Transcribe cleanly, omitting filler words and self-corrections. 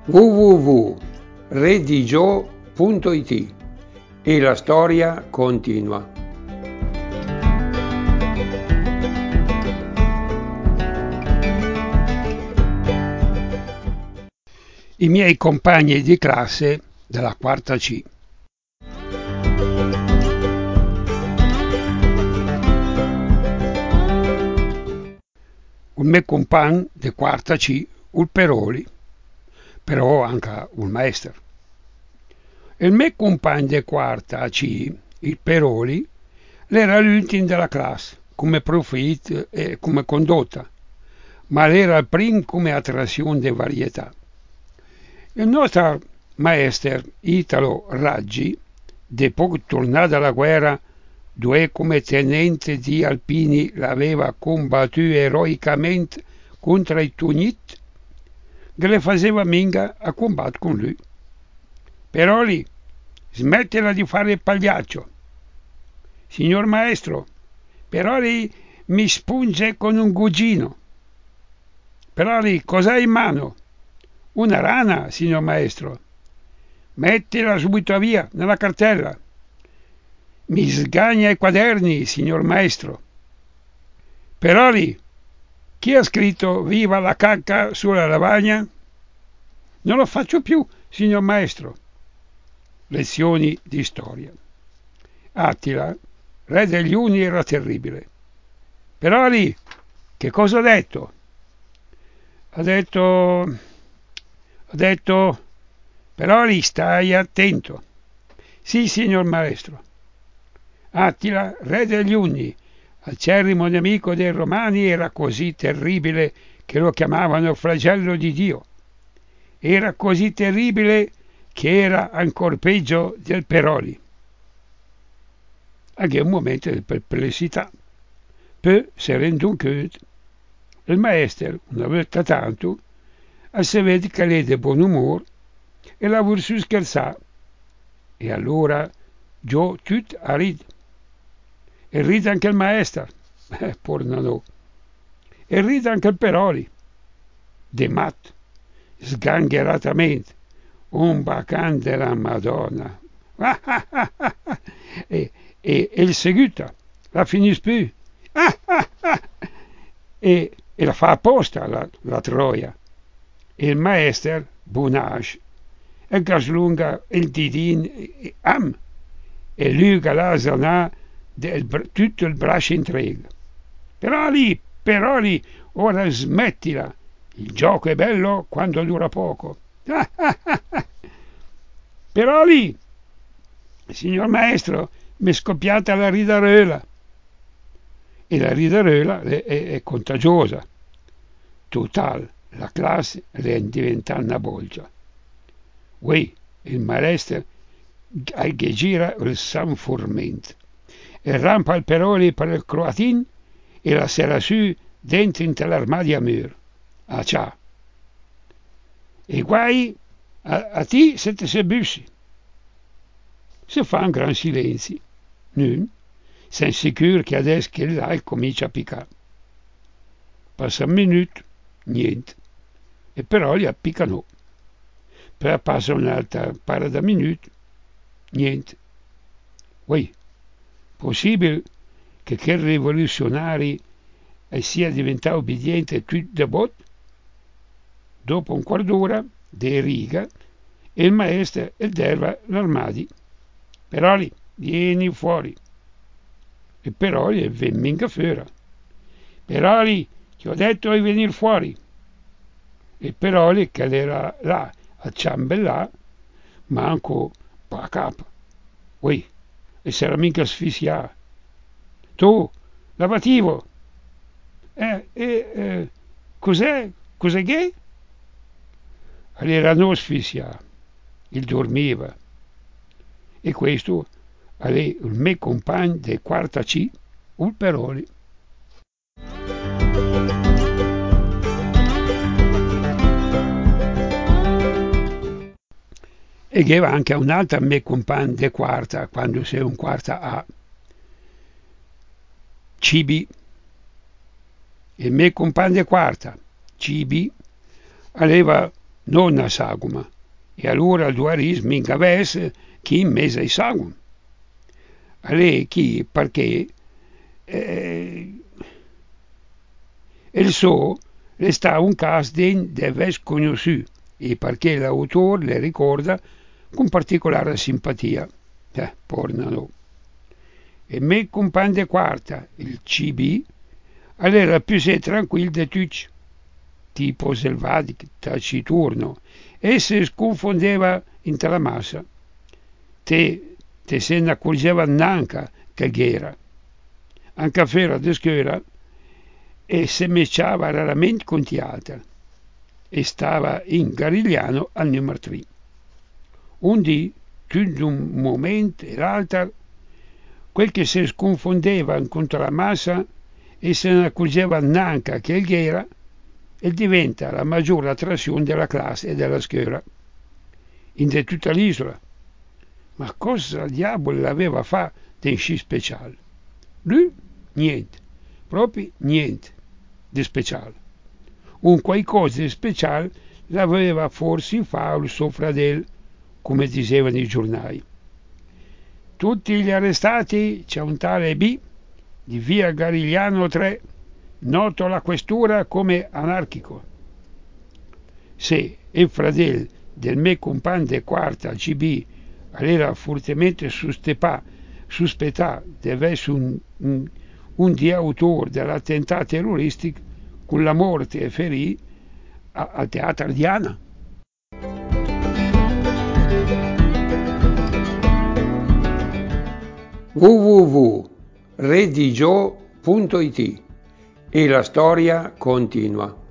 www.redigio.it e la storia continua. I miei compagni di classe della quarta C. Un mio compagno di quarta C, il Peroli, però anche un maestro. Il mio compagno di quarta C, il Peroli, era l'ultimo della classe, come profit e come condotta, ma era il primo come attrazione di varietà. Il nostro maestro Italo Raggi, dopo che tornato dalla guerra, dove come tenente di alpini l'aveva combattuto eroicamente contro i Tugnit, che le faceva minga a combattere con lui. Peroli, smettila di fare il pagliaccio. Signor maestro, Peroli mi spunge con un cugino. Peroli, cos'hai in mano? Una rana, signor maestro. Mettila subito via, nella cartella. Mi sgagna i quaderni, signor maestro. Peroli, chi ha scritto viva la cacca sulla lavagna? Non lo faccio più, signor maestro. Lezioni di storia. Attila, re degli Uni, era terribile. Peroli, che cosa ha detto? Ha detto, Peroli, stai attento. Sì, signor maestro. Attila, re degli Unni, acerrimo nemico dei Romani, era così terribile che lo chiamavano flagello di Dio. Era così terribile che era ancor peggio del Peroli. Anche un momento di perplessità. Poi si è renduto conto. Il maestro, una volta tanto, si vede che è di buon umore e la vuol su scherzare. E allora giù tutto a ridere. E ride anche il maestro, porno no. E ride anche il Peroli, de matto, sgangheratamente, un bacan della Madonna. e il seguita, la finisce più. e la fa apposta la troia. E il maestro, Bonage, e gaslunga il didin e lui che la zanà tutto il braccio in trega. Peroli, ora smettila. Il gioco è bello quando dura poco. Peroli, signor maestro, mi è scoppiata la ridarela. E la ridarela è contagiosa. Total, la classe è diventata una bolgia. Il maestro che gira il San Formento e rampa il Peroli per il croatin e la sera su dentro in l'armadio a muro. Ah ciao. E guai a ti se te se bussi. Si fa un gran silenzio. Nun, sei sicuro che adesso che là comincia a piccare. Passa un minuto, niente. E Peroli appicca no. Poi passa un'altra paio di minuti, niente. Possibile che quel rivoluzionario sia diventato obbediente tutto da bot? Dopo un quarto d'ora, de riga, e il maestro erba l'armadio. Peroli, vieni fuori. E Peroli venne minga fuori. Peroli, ti ho detto di venire fuori. E Peroli, che era là a ciambellare, manco pa capo. E s'era mica asfissiato. Tu, lavativo. Cos'è? Cos'è che? Era non asfissiato. Il dormiva. E questo è il mio compagno di quarta C, il Peroli. E che aveva anche un'altra mia compagna di quarta, quando sei un quarta A, CB. Il mio compagno di quarta, CB, aveva non a saguma, e allora duaris minca ves chi in mese ai sagum. A lei chi perché il suo resta un caso degno di aver conosciuto e perché l'autore le ricorda con particolare simpatia. Pornano. E me compagno di quarta, il CB, era più tranquillo di tutti, tipo selvatico, taciturno, e si sconfondeva in la massa. Te se ne accorgeva neanche che era. Anche a fare di scuola e si mesciava raramente con teatro e stava in Garigliano al numero 3. Un dì, tutto un momento e l'altro, quel che si sconfondeva contro la massa e se ne accorgeva neanche che era e diventa la maggiore attrazione della classe e della scuola, in tutta l'isola. Ma cosa diavolo l'aveva fatto di sci speciale? Lui niente, proprio niente di speciale. Un qualcosa di speciale l'aveva forse fatto il suo fratello, come dicevano i giornali. Tutti gli arrestati c'è un tale B di via Garigliano 3, noto alla questura come anarchico. Se il fratello del mio compagno di quarta CB era fortemente sospettato di essere un di autore dell'attentato terroristico con la morte e ferì al teatro Diana. www.redigio.it e la storia continua.